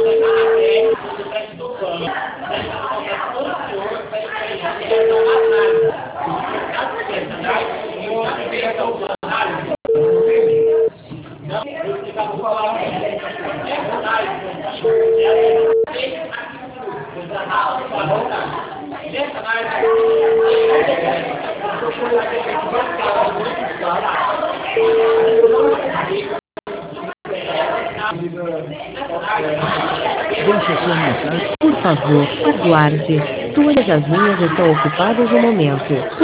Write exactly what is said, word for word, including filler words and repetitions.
Deixe sua mensagem. Por favor, aguarde. Todas as linhas estão ocupadas no momento.